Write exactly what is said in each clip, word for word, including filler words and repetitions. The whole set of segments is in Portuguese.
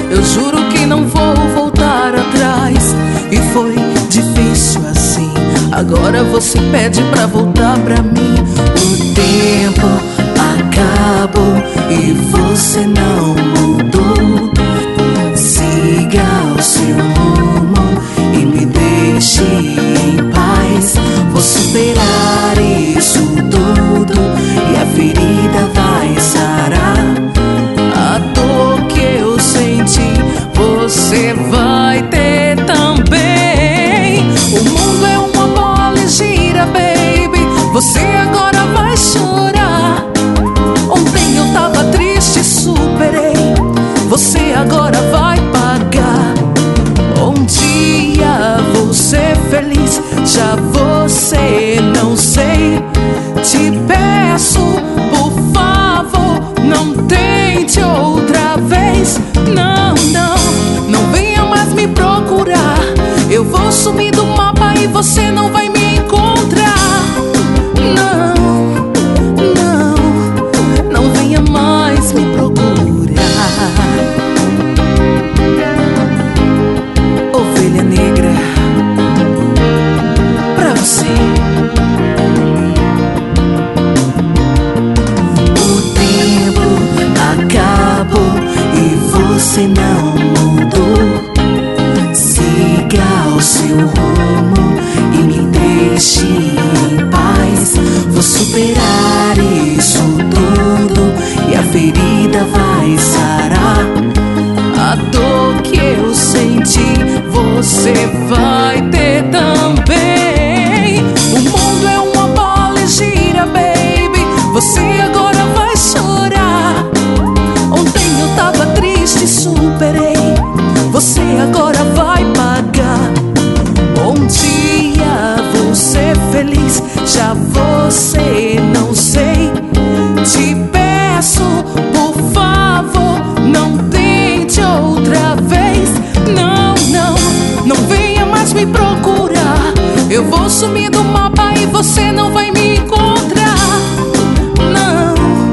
Eu juro que não vou voltar atrás. E foi difícil assim. Agora você pede pra voltar pra mim. O tempo acabou e você não mudou. Siga o seu rumo e me deixe em paz. Vou superar isso tudo e a ferida vai sarar. A dor que eu senti, você vai ter também. O mundo é uma bola e gira, baby. Você agora vai chorar. Ontem eu tava triste, superei. Você agora vai pagar. Um dia vou ser feliz, já você não sei. Te peço, por favor, não tente outra vez. Não, não, não venha mais me procurar. Eu vou sumir do mapa e você não vai me encontrar. Não, não, não venha mais me procurar. Ovelha negra, pra você. O tempo acabou e você não mudou. Siga o seu rumo e me deixe em paz. Vou superar isso tudo e a ferida vai sarar. A dor que eu senti, você vai ter também. O mundo é uma bola e gira, baby. Você agora vai chorar. Ontem eu tava triste, superei. Você agora vai pagar. Um dia vou ser feliz, já você não sei. Te peço, por favor, não tente outra vez. Não, não, não venha mais me procurar. Eu vou sumir do mapa e você não vai me encontrar. Não,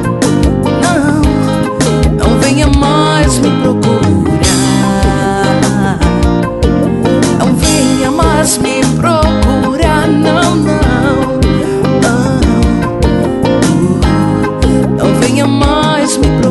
não, não venha mais me procurar. Não venha mais me procurar. Não, não, não, não venha mais me procurar.